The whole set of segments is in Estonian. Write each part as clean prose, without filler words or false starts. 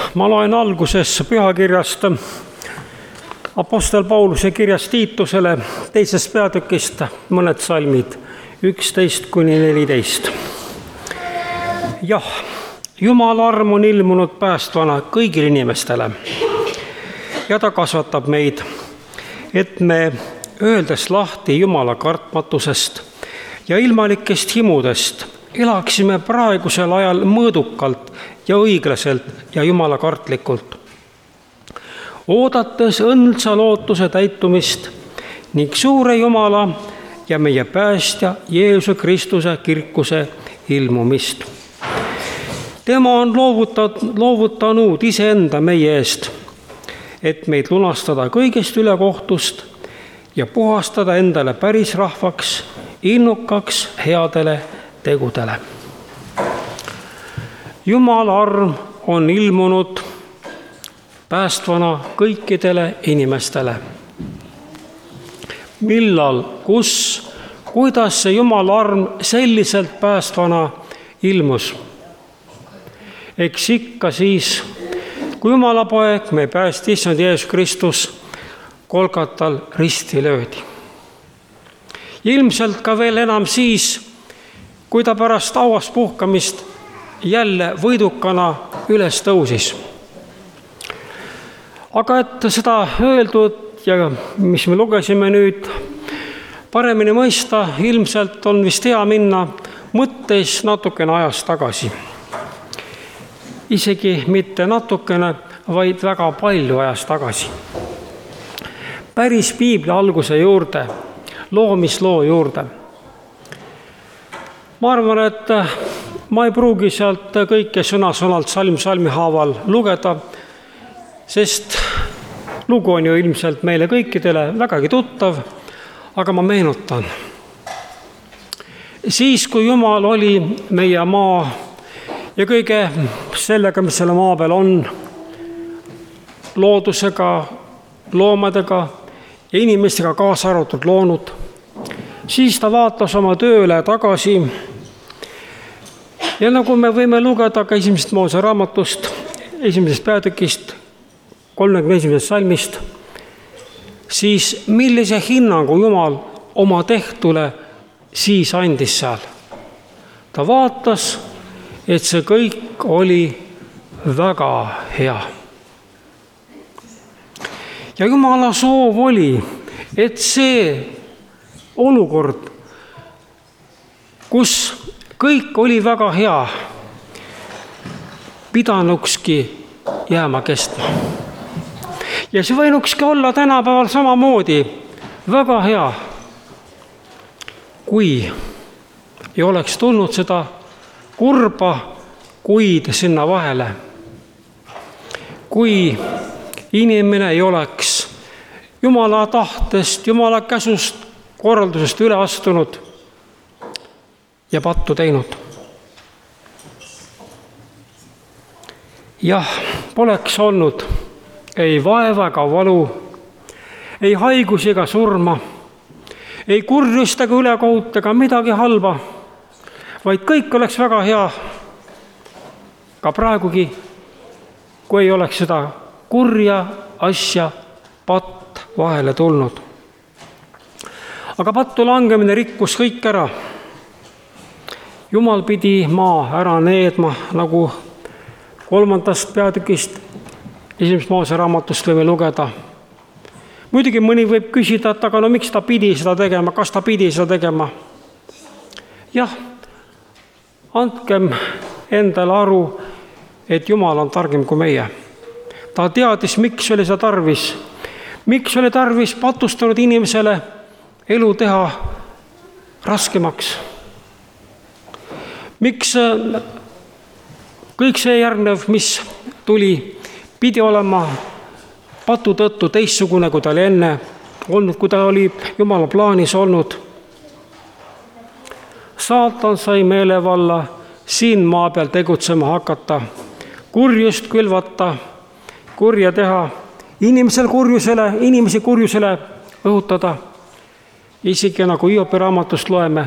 Ma loen alguses pühakirjast Apostel Pauluse kirjast Tiitusele 2. peatükist mõned salmid 11–14. Jah, Jumala arm on ilmunud päästvana kõigile inimestele ja ta kasvatab meid, et me öeldes lahti Jumala kartmatusest ja ilmalikest himudest elaksime praegusel ajal mõõdukalt ja õiglaselt ja Jumala kartlikult, oodates õndsa lootuse täitumist ning suure Jumala ja meie päästja Jeesuse Kristuse kirkuse ilmumist. Tema on loovutanud iseenda meie eest, et meid lunastada kõigest ülekohtust ja puhastada endale päris rahvaks, innukaks headele tegudele. Jumala arm on ilmunud päästvana kõikidele inimestele. Millal, kus, kuidas see Jumala arm selliselt päästvana ilmus? Eks ikka siis, kui Jumala poeg, me päästi issand Jeesus Kristus, Golgatal risti löödi. Ilmselt ka veel enam siis, kui ta pärast hauast puhkamist jälle võidukana üles tõusis. Aga et seda öeldud ja mis me lugesime nüüd paremini mõista, ilmselt on vist hea minna mõttes natukene ajas tagasi. Isegi mitte natukene, vaid väga palju ajas tagasi. Päris piibli alguse juurde, loomisloo juurde. Ma arvan, et ma ei pruugi sealt kõike sõna-sõnalt salmi haaval lugeda, sest lugu on ju ilmselt meile kõikidele vägagi tuttav, aga ma meenutan. Siis, kui Jumal oli meie maa ja kõige sellega, mis selle maa peal on, loodusega, loomadega ja inimestega kaasa arvatud loonud, siis ta vaatas oma tööle tagasi. Ja nagu me võime lugeda ka 1. Moose raamatust, 1. peatükist, 31. salmist, siis millise hinnangu Jumal oma tehtule siis andis seal? Ta vaatas, et see kõik oli väga hea. Ja Jumala soov oli, et see olukord, kus kõik oli väga hea, pidanukski jääma kestma. Ja see võinukski olla tänapäeval samamoodi väga hea, kui ei oleks tulnud seda kurba kuid sinna vahele. Kui inimene ei oleks Jumala tahtest, Jumala käsust, korraldusest üle astunud ja pattu teinud. Jah, poleks olnud ei vaeva ega valu, ei haigusi ega surma, ei kurjust ega ülekohut ega midagi halba, vaid kõik oleks väga hea ka praegugi, kui ei oleks seda kurja asja patt vahele tulnud. Aga pattu langemine rikkus kõik ära. Jumal pidi maa ära needma, nagu 3. peatükist 1. Moose raamatust võime lugeda. Muidugi mõni võib küsida, et aga miks ta pidi seda tegema, kas ta pidi seda tegema? Jah, andkem endale aru, et Jumal on targem kui meie. Ta teadis, miks oli seda tarvis. Miks oli tarvis patustanud inimesele elu teha raskemaks? Miks kõik see järgnev, mis tuli, pidi olema patu tõttu teistsugune, kui ta oli enne olnud, kui ta oli Jumala plaanis olnud? Saatan sai meelevalla siin maa peal tegutsema hakata, kurjust külvata, kurja teha, inimesi kurjusele õhutada. Isegi nagu Hiobi raamatust loeme,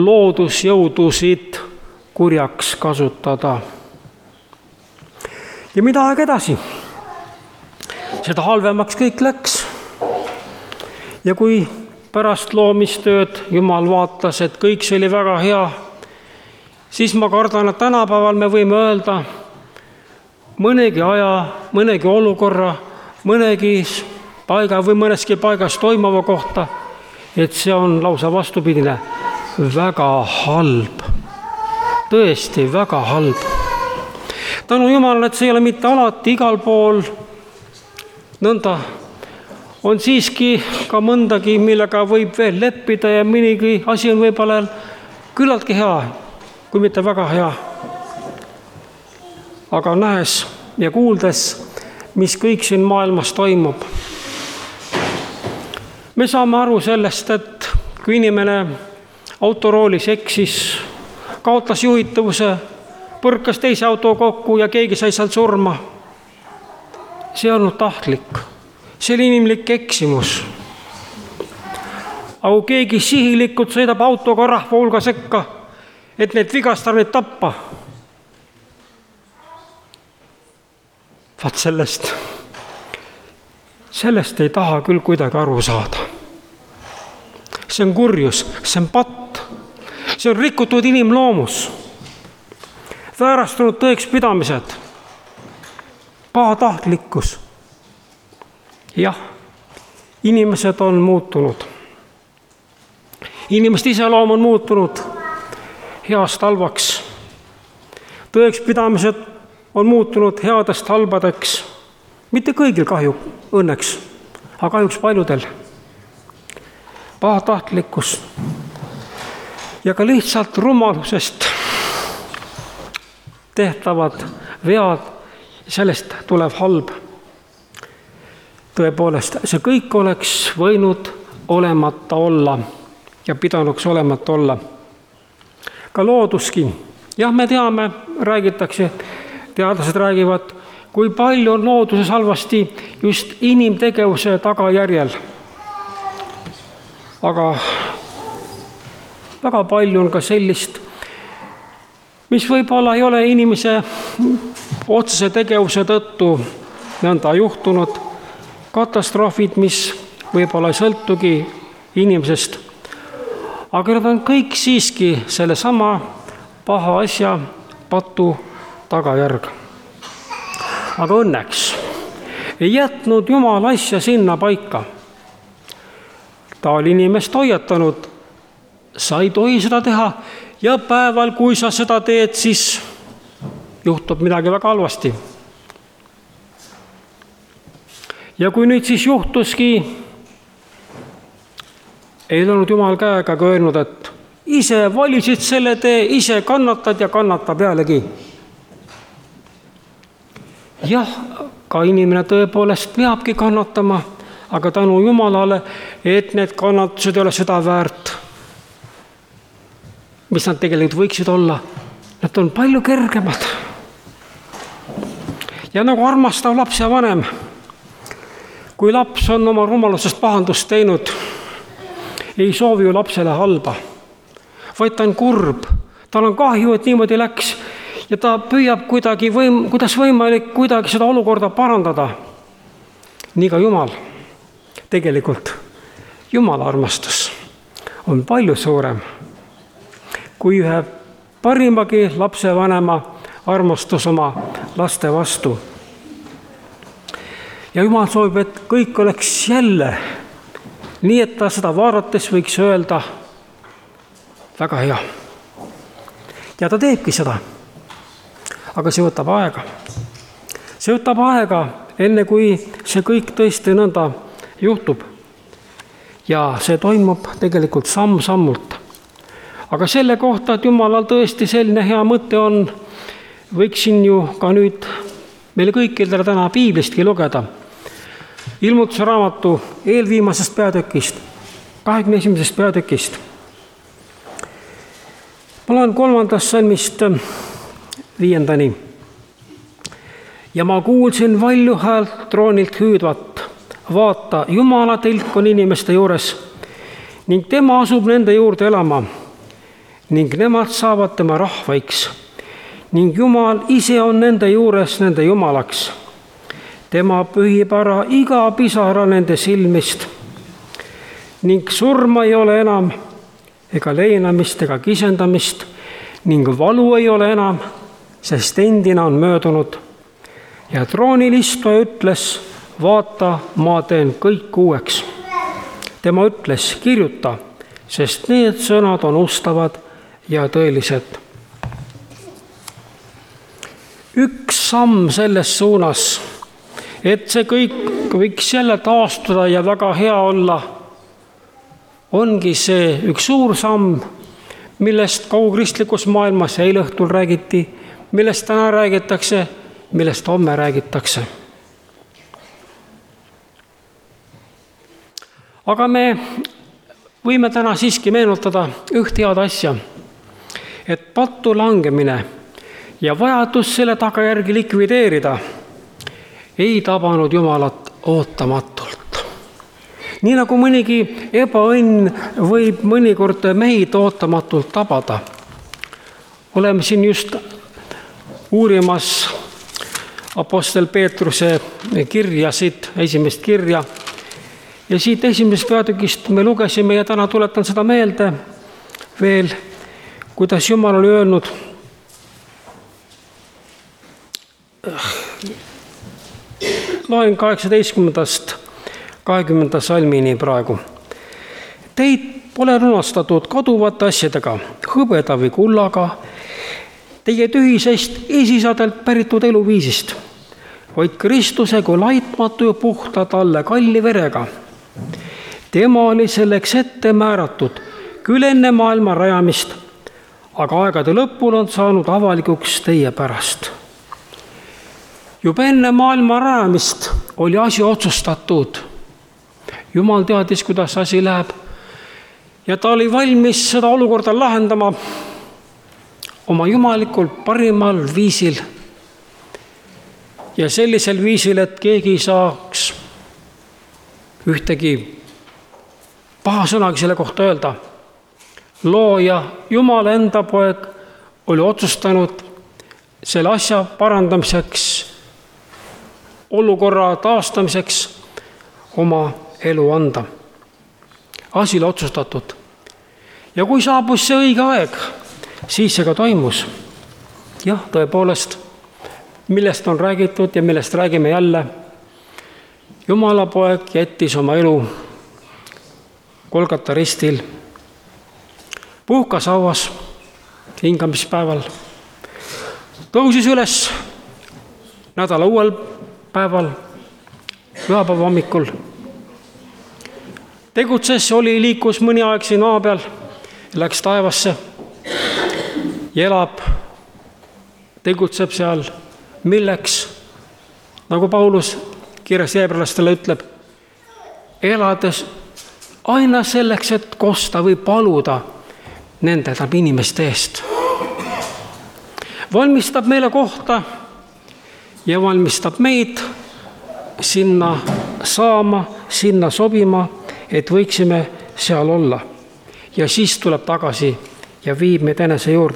loodusjõudusid kurjaks kasutada. Ja mida aeg edasi? Seda halvemaks kõik läks. Ja kui pärast loomistööd Jumal vaatas, et kõik see oli väga hea, siis ma kardan, et tänapäeval me võime öelda mõnegi aja, mõnegi olukorra, mõnegi paiga või mõneski paigas toimuva kohta, et see on lausa vastupidine, väga halb. Tõesti väga halb. Tänu Jumalale, et see ei ole mitte alati igal pool nõnda. On siiski ka mõndagi, millega võib veel leppida ja mõnigi asi on võib-olla küllaltki hea, kui mitte väga hea. Aga nähes ja kuuldes, mis kõik siin maailmas toimub, me saame aru sellest, et kui inimene autoroolis eksis, kaotas juhitavuse, põrkas teise auto kokku ja keegi sai seal surma, see on olnud tahtlik. See oli inimlik eksimus. Aga kui keegi sihilikult sõidab autoga rahva hulga sekka, et neid vigastada, neid tappa, vaat sellest ei taha küll kuidagi aru saada. See on kurjus, see on patt, see on rikutud inimloomus, väärastunud tõekspidamised, pahatahtlikkus. Jah, inimesed on muutunud. Inimeste iseloom on muutunud heast halvaks. Tõekspidamised on muutunud headest halbadeks. Mitte kõigil kahju, õnneks, aga kahjuks paljudel. Pahatahtlikkus ja ka lihtsalt rumalusest tehtavad vead, sellest tuleb halb. Tõepoolest, see kõik oleks võinud olemata olla ja pidanuks olemata olla. Ka looduski. Jah, me teame, räägitakse, teadlased räägivad, kui palju on looduses halvasti just inimtegevuse tagajärjel. Aga väga palju on ka sellist, mis võib-olla ei ole inimese otsese tegevuse tõttu nõnda juhtunud, katastroofid, mis võib-olla ei sõltugi inimesest, aga nad on kõik siiski selle sama paha asja patu tagajärg. Aga õnneks ei jätnud Jumal asja sinna paika. Ta oli inimest hoiatanud, sa ei tohi seda teha ja päeval, kui sa seda teed, siis juhtub midagi väga halvasti. Ja kui nüüd siis juhtuski, ei olnud Jumal käega öelnud, et ise valisid selle tee, ise kannatad ja kannatab jällegi. Jah, ka inimene tõepoolest peabki kannatama, aga tänu Jumalale, et need kannatused ei ole seda väärt, mis nad tegelikult võiksid olla. Nad on palju kergemad. Ja nagu armastav laps ja vanem, kui laps on oma rumalusest pahandust teinud, ei soovi ju lapsele halba, vaid ta on kurb, tal on kahju, et niimoodi läks ja ta püüab kuidagi kuidas võimalik kuidagi seda olukorda parandada. Nii ka Jumal. Tegelikult Jumala armastus on palju suurem kui ühe parimagi lapsevanema armastus oma laste vastu. Ja Jumal soovib, et kõik oleks jälle nii, et ta seda vaadates võiks öelda väga hea. Ja ta teebki seda. Aga see võtab aega. See võtab aega, enne kui see kõik tõesti nõnda juhtub. Ja see toimub tegelikult samm-sammult. Aga selle kohta, et Jumalal tõesti selline hea mõte on, võiksin ju ka nüüd meile kõikidele täna piiblistki lugeda. Ilmutuse raamatu eelviimasest peatükist, 21. peatükist. Ma loen 3. salmist 5. Ja ma kuulsin valju häält troonilt hüüdvat, vaata, Jumala tilk on inimeste juures ning tema asub nende juurde elama ning nemad saavad tema rahvaiks ning Jumal ise on nende juures nende Jumalaks. Tema pühib ära iga pisara nende silmist ning surma ei ole enam ega leinamist ega kisendamist ning valu ei ole enam, sest endine on möödunud. Ja troonil istuja ütles, vaata, ma teen kõik uueks. Tema ütles, kirjuta, sest need sõnad on ustavad ja tõelised. Üks samm selles suunas, et see kõik võiks jälle taastuda ja väga hea olla, ongi see üks suur samm, millest kaugristlikus maailmas eile õhtul räägiti, millest täna räägitakse, millest homme räägitakse. Aga me võime täna siiski meenutada üht head asja, et pattu langemine ja vajadus selle tagajärgi likvideerida ei tabanud Jumalat ootamatult. Nii nagu mõnigi ebaõnn võib mõnikord meid ootamatult tabada. Oleme siin just uurimas apostel Peetruse kirjasid, esimest kirja. Ja siit esimesest peatükist me lugesime ja täna tuletan seda meelde veel, kuidas Jumal oli öelnud. Loen 18. 20. salmini praegu. Teid pole lunastatud kaduvate asjadega, hõbeda või kullaga, teie tühisest esisadelt päritud eluviisist, vaid Kristuse kui laitmatu ja puhta talle kalli verega. Tema oli selleks ette määratud küll enne maailma rajamist, aga aegade lõpul on saanud avalikuks teie pärast. Juba enne maailma rajamist oli asi otsustatud. Jumal teadis, kuidas asi läheb ja ta oli valmis seda olukorda lahendama oma jumalikul parimal viisil ja sellisel viisil, et keegi ei saaks ühtegi paha sõnagi selle kohta öelda. Looja, Jumala enda poeg oli otsustanud selle asja parandamiseks, olukorra taastamiseks oma elu anda. Asi oli otsustatud. Ja kui saabus see õige aeg, siis see ka toimus. Jah, tõepoolest, millest on räägitud ja millest räägime jälle. Jumala poeg jättis oma elu Golgata ristil, puhkas hauas hingamispäeval, tõusis üles nädala uuel päeval, pühapäeva hommikul. Tegutses, liikus mõni aeg siin maa peal, läks taevasse ja elab, tegutseb seal, milleks, nagu Paulus kirjas Hebralastele ütleb, elades aina selleks, et kosta või paluda nende inimeste eest. Valmistab meile kohta ja valmistab meid sinna saama, sinna sobima, et võiksime seal olla. Ja siis tuleb tagasi ja viib meid enese juurde.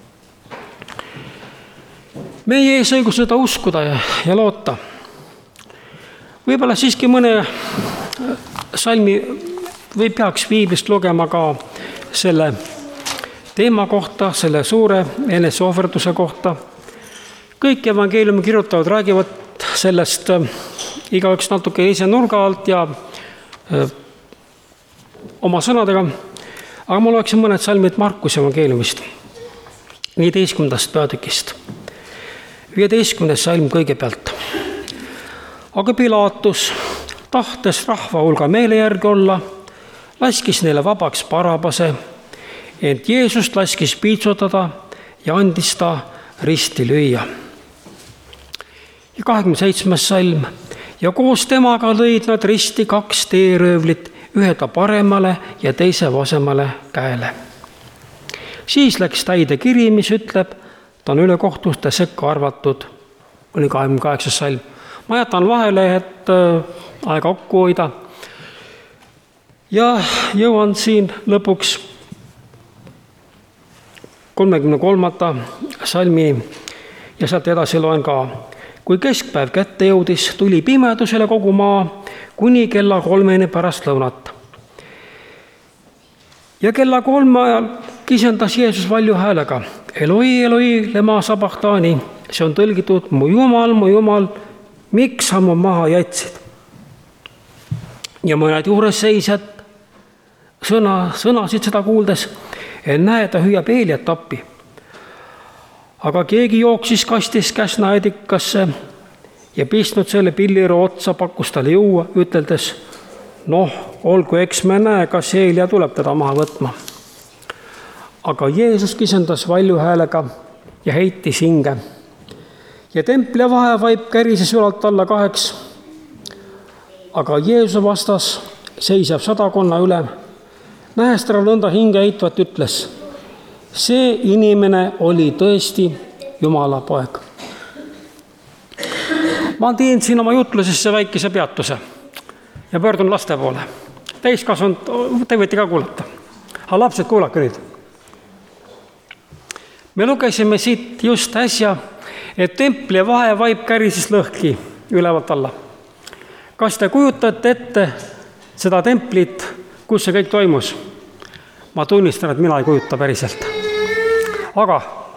Meie ees õigus seda uskuda ja loota. Võib-olla siiski mõne salmi või peaks piiblist lugema ka selle teema kohta, selle suure eneseohverduse kohta. Kõik evangeeliumi kirjutavad räägivad sellest igaüks natuke ise nurga alt ja oma sõnadega, aga ma loeksin mõned salmid Markuse evangeeliumist, 15. peatükist. 15. salm kõigepealt. Aga Pilatus, tahtes rahva hulga meele järgi olla, laskis neile vabaks Barabase, ent Jeesust laskis piitsutada ja andis ta risti lüüa. Ja 27. salm. Ja koos temaga lõid nad risti 2 teeröövlit, ühe ta paremale ja teise vasemale käele. Siis läks täide kiri, mis ütleb, ta on ülekohtuste sekka arvatud, oli 28. salm. Ma jätan vahele, et aega kokku hoida. Ja jõuan siin lõpuks 33. salmi ja sealt edasi loen ka. Kui keskpäev kätte jõudis, tuli pimedusele kogu maa kuni kella 3 pärast lõunat. Ja kella 3 ajal kisendas Jeesus valju häälega: Eloi, Eloi, lema sabachthani. See on tõlgitud: mu Jumal, miks sa mu maha jätsid? Ja mõned juures seisjad sõnasid seda kuuldes, et näe, ta hüüab Eeliat appi. Aga keegi jooksis kastis käsnaedikasse ja pistnud selle pilliroo otsa, pakkus talle juua, üteldes: olgu, eks me näe, kas Eelia tuleb teda maha võtma. Aga Jeesus kisendas valju häälega ja heitis hinge. Ja templi vahevaip kärises ülalt alla 2. Aga Jeesuse vastas seisev 100 ülem, nähes teda nõnda hinge heitvat, ütles: see inimene oli tõesti Jumala poeg. Ma teen siin oma jutlusesse väikese peatuse ja pöördun laste poole. Täiskasvanud, te võite ka kuulata. Aga lapsed, kuulake nüüd. Me lugesime siit just äsja, et templi vahevaip kärises lõhki ülevalt alla. Kas te kujutate ette seda templit, kus see kõik toimus? Ma tunnistan, et mina ei kujuta päriselt. Aga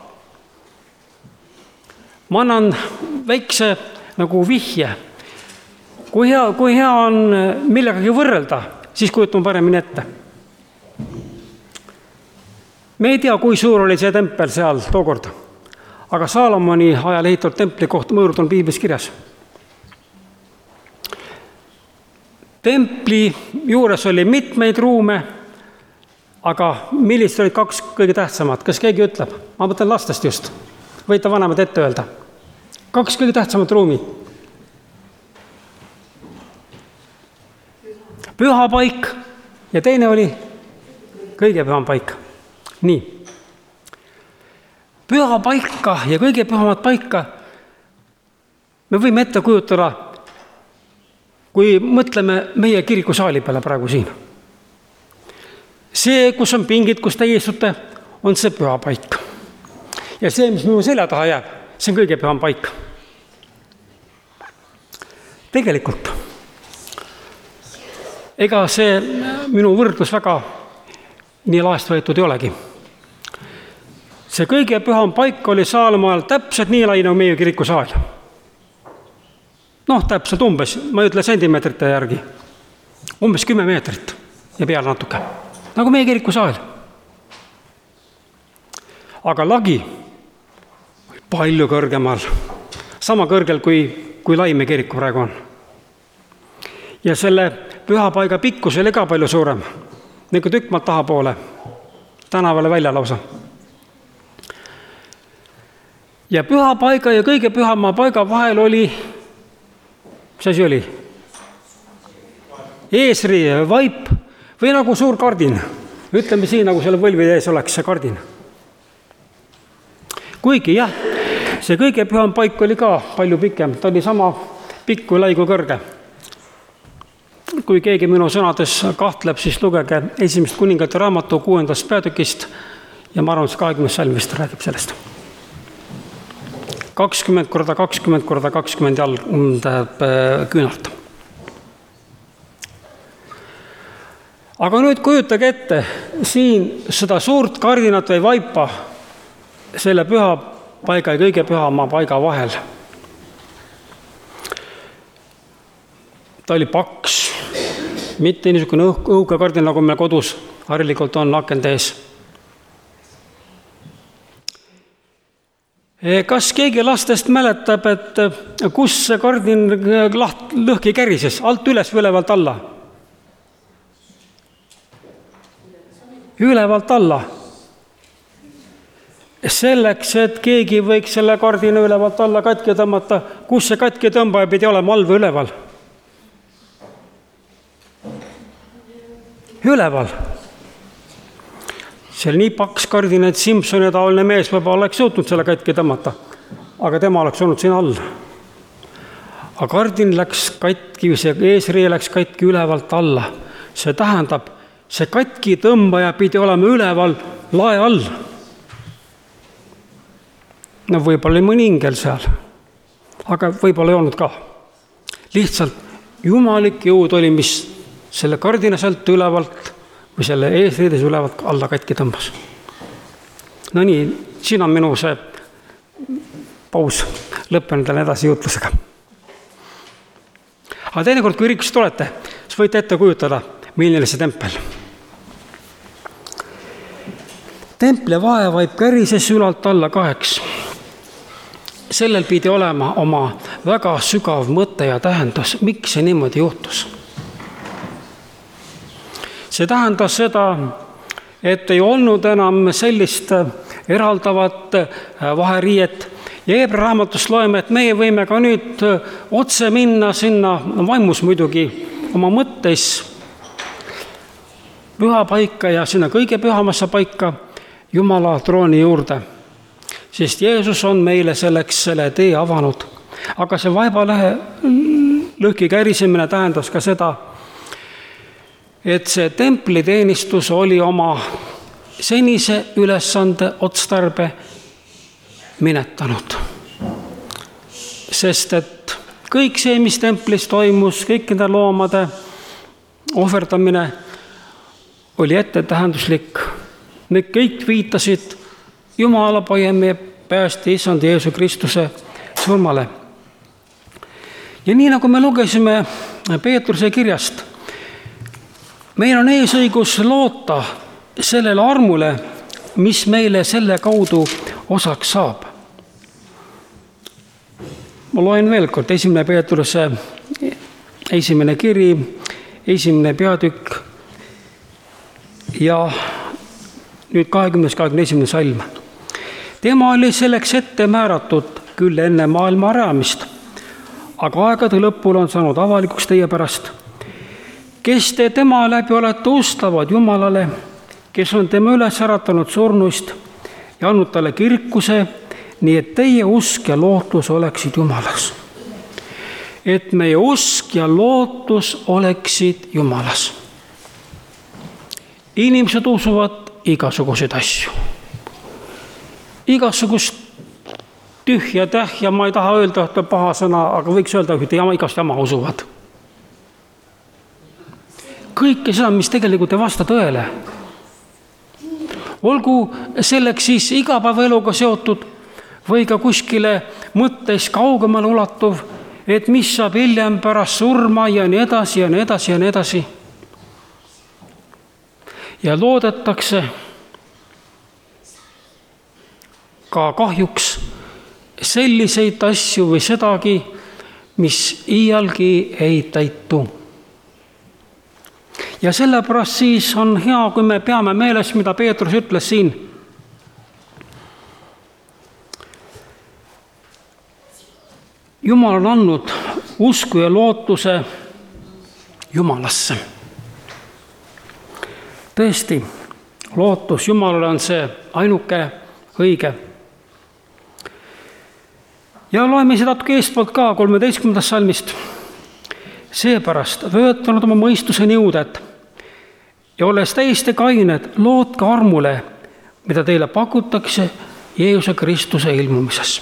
ma annan väikse nagu vihje. Kui hea on millegagi võrrelda, siis kujutame paremini ette. Me ei tea, kui suur oli see tempel seal tookord, aga Saalomoni ajal ehitatud templi kohta mõõrud on piiblis kirjas. Templi juures oli mitmeid ruume, aga millised olid 2 kõige tähtsamad? Kas keegi ütleb? Ma mõtlen lastest just. Võite vanemad ette öelda. 2 kõige tähtsamat ruumi. Püha paik ja teine oli kõige püham paik. Nii. Püha paika ja kõige pühamat paika me võime ette kujutada, kui mõtleme meie kirikusaali peale praegu siin. See, kus on pingid, kus te istute, on see püha paik. Ja see, mis minu selja taha jääb, see on kõige püham paik. Tegelikult, ega see minu võrdlus väga nii laest võetud ei olegi. See kõige püham paik oli Saalomoni ajal täpselt nii lai nagu meie kirikusaal. Täpselt umbes, ma ei ütle sentimeetrite järgi, umbes 10 meetrit ja peale natuke, nagu meie kirikusaal. Aga lagi oli palju kõrgemal, sama kõrgel kui lai meie kiriku praegu on. Ja selle püha paiga pikkus oli ka palju suurem, nagu tükk maalt tahapoole, tänavale välja lausa. Ja püha paiga ja kõige pühama paiga vahel oli, mis asi oli? Eesriie, vaip või nagu suur kardin. Ütleme siin, nagu selle võlvide ees oleks see kardin. Kuigi jah, see kõige püham paik oli ka palju pikem, ta oli sama pikk kui lai kui kõrge. Kui keegi minu sõnades kahtleb, siis lugege 1. kuningate raamatu 6. peatükist ja ma arvan, 20 salmist räägib sellest. 20 korda 20 korda 20 küünalt. Aga nüüd kujutage ette siin seda suurt kardinat või vaipa selle püha paiga ja kõige pühama paiga vahel. Ta oli paks, mitte niisugune õhuke kardin, nagu meil kodus harilikult on akende ees. Kas keegi lastest mäletab, et kus see kardin lõhki kärises, alt üles või ülevalt alla? Ülevalt alla. Selleks, et keegi võiks selle kardina ülevalt alla katki tõmmata, kus see katki tõmbaja pidi olema, all või üleval? Üleval. See oli nii paks kardin, et Simpsoni taoline mees võib oleks suutnud selle katki tõmmata, aga tema oleks olnud siin all. Aga kardin läks katki, see eesriie läks katki ülevalt alla. See tähendab, see katki tõmbaja pidi olema üleval lae all. no võib-olla oli mõni ingel seal, aga võib-olla ei olnud ka. Lihtsalt jumalik jõud oli, mis selle kardina sealt ülevalt või selle eesriides ülevalt alla katki tõmbas. No nii, siin on minu see paus lõppenud edasi jutlusega. Aga teinekord, kui kirikusse tulete, siis võite ette kujutada, milline see tempel. Templi vahe vaib kärises ülalt alla 2. Sellel pidi olema oma väga sügav mõte ja tähendus, miks see niimoodi juhtus. See tähendas seda, et ei olnud enam sellist eraldavat vaheriiet. Ja Hebra raamatust loeme, et meie võime ka nüüd otse minna sinna, vaimus muidugi, oma mõttes püha paika ja sinna kõige pühamasse paika, Jumala trooni juurde. Sest Jeesus on meile selleks selle tee avanud. Aga see vaibalehe lõhki kärisemine tähendas ka seda, et see templiteenistus oli oma senise ülesande otstarbe minetanud. Sest et kõik see, mis templis toimus, kõik nende loomade ohverdamine oli ettetähenduslik. Need kõik viitasid Jumala poja meie päästi Issand Jeesu Kristuse surmale. Ja nii nagu me lugesime Peetruse kirjast, meil on eesõigus loota sellele armule, mis meile selle kaudu osaks saab. Ma loen veel kord 1. Peetruse 1. kiri, 1. peatükk ja nüüd 20.21. salm. Tema oli selleks ette määratud küll enne maailma rajamist, aga aegade lõpul on saanud avalikuks teie pärast, kes te tema läbi olete ustavad Jumalale, kes on tema üles äratanud surnuist ja andnud talle kirkuse, nii et teie usk ja lootus oleksid Jumalas. Et meie usk ja lootus oleksid Jumalas. Inimesed usuvad igasuguseid asju. Igasugust tühja tähja, ma ei taha öelda ühte paha sõna, aga võiks öelda ühte igast jama usuvad. Kõike seda, mis tegelikult ei vasta tõele. Olgu selleks siis igapäevaeluga seotud või ka kuskile mõttes kaugemale ulatuv, et mis saab hiljem pärast surma ja nii edasi ja nii edasi ja nii edasi. Ja loodetakse ka kahjuks selliseid asju või sedagi, mis iialgi ei täitu. Ja sellepärast siis on hea, kui me peame meeles, mida Peetrus ütles siin. Jumal on andnud usku ja lootuse Jumalasse. Tõesti, lootus Jumalale on see ainuke õige. Ja loeme seda eestpoolt ka 13. salmist. Seepärast vöötanud oma mõistuse nõuded ja olles täiesti kained, lootke armule, mida teile pakutakse Jeesuse Kristuse ilmumises.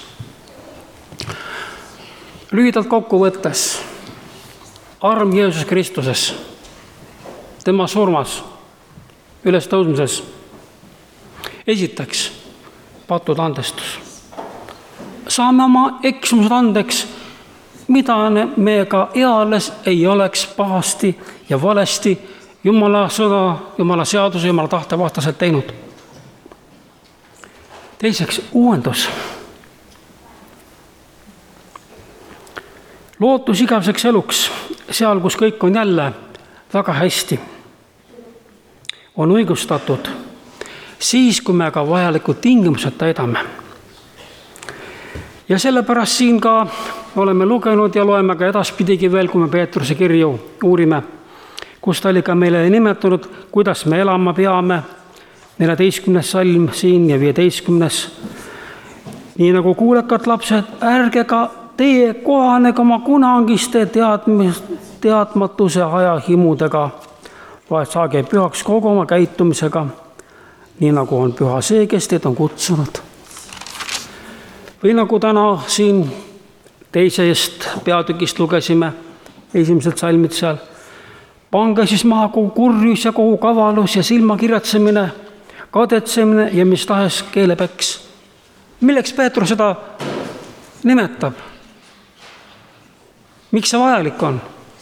Lühidalt kokku võttes, arm Jeesus Kristuses, tema surmas, üles tõusmises. Esiteks, patud andestus. Saame oma eksumused andeks, mida me ka eales ei oleks pahasti ja valesti Jumala sõna, Jumala seaduse, Jumala tahte vastaselt teinud. Teiseks, uuendus. Lootus igaveseks eluks, seal, kus kõik on jälle väga hästi, on õigustatud siis, kui me ka vajalikud tingimused täidame. Ja sellepärast siin ka oleme lugenud ja loeme ka edaspidigi veel, kui me Peetruse kirju uurime, kus ta oli ka meile nimetanud, kuidas me elama peame, 14. salm siin ja 15. Nii nagu kuulekad lapsed, ärge ka teie kohanege oma kunagiste teadmatuse aja himudega, vaid saage pühaks kogu oma käitumisega, nii nagu on püha see, kes teid on kutsunud. Või nagu täna siin teisest peatükist lugesime, esimesed salmid seal, pange siis maha kogu kurjus ja kogu kavalus ja silmakirjatsemine, kadetsemine ja mis tahes keelepeks. Milleks Peetrus seda nimetab? Miks see vajalik on?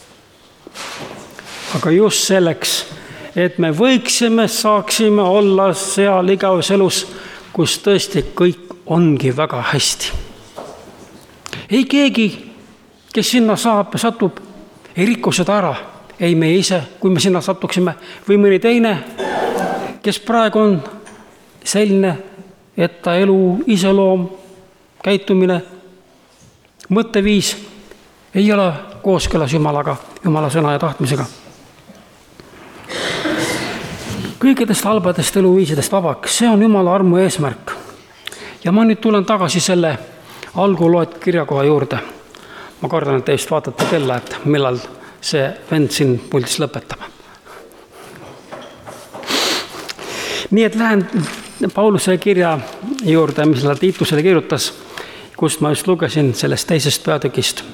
Aga just selleks, et me saaksime olla seal igaves elus, kus tõesti kõik ongi väga hästi. Ei keegi, kes sinna satub, ei riku seda ära. Ei me ise, kui me sinna satuksime, või mõni teine, kes praegu on selline, et ta elu iseloom, käitumine, mõtteviis ei ole kooskõlas Jumalaga, Jumala sõna ja tahtmisega. Kõikidest halbadest eluviisidest vabaks, see on Jumala armu eesmärk. Ja ma nüüd tulen tagasi selle alguloet kirjakoha juurde. Ma kardan, et te just vaatate kella, et millal see vend siin puldis lõpetab. Nii et lähen Pauluse kirja juurde, mis ta Tiitusele kirjutas, kust ma just lugesin sellest teisest peatükist.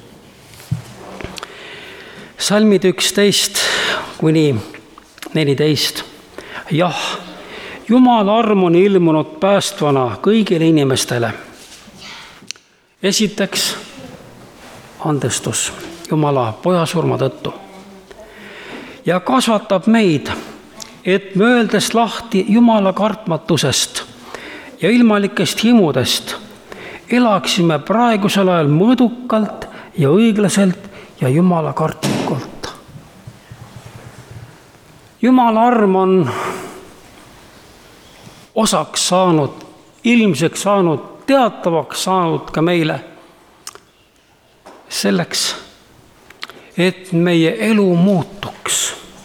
Salmid 11 kuni 14. Jah, Jumala arm on ilmunud päästvana kõigile inimestele. Esiteks, andestus Jumala poja surma tõttu. Ja kasvatab meid, et me öeldes lahti Jumala kartmatusest ja ilmalikest himudest, elaksime praegusel ajal mõõdukalt ja õiglaselt ja Jumala kartlikult. Jumala arm on osaks saanud, ilmseks saanud, teatavaks saanud ka meile selleks, et meie elu muutuks.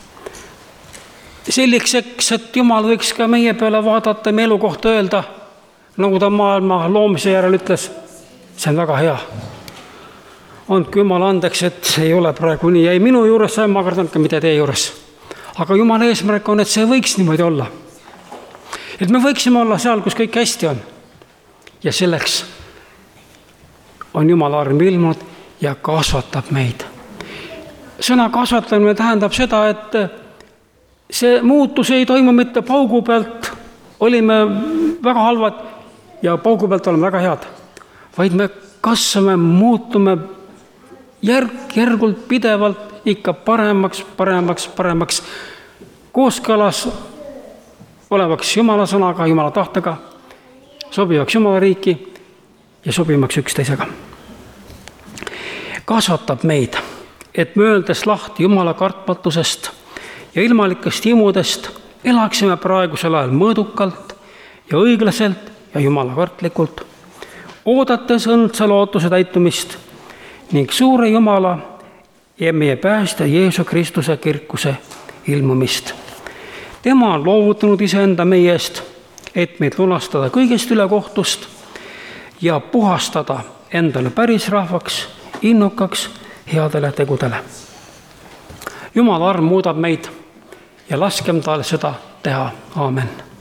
Selliseks, et Jumal võiks ka meie peale vaadata, meie elu kohta öelda, nagu ta maailma loomise järel ütles, see on väga hea. Andke Jumal andeks, et ei ole praegu nii. Ei minu juures, ma kardan ka mitte teie juures. Aga Jumala eesmärk on, et see võiks niimoodi olla. Et me võiksime olla seal, kus kõik hästi on. Ja selleks on Jumala arm ilmunud ja kasvatab meid. Sõna kasvatamine tähendab seda, et see muutus ei toimu mitte paugu pealt, olime väga halvad ja paugu pealt oleme väga head, vaid me kasvame, muutume järgult, pidevalt ikka paremaks, kooskõlas olevaks Jumala sõnaga, Jumala tahtega, sobivaks Jumala riiki ja sobivaks üksteisega. Kasvatab meid, et me öeldes lahti Jumala kartmatusest ja ilmalikest himudest elaksime praegusel ajal mõõdukalt ja õiglaselt ja Jumala kartlikult, oodates õndsa lootuse täitumist ning suure Jumala ja meie päästja Jeesu Kristuse kirkuse ilmumist. Tema on loovutanud iseenda meie eest, et meid lunastada kõigest ülekohtust ja puhastada endale päris rahvaks, innukaks, headele tegudele. Jumala arm muudab meid ja laskem tal seda teha. Aamen.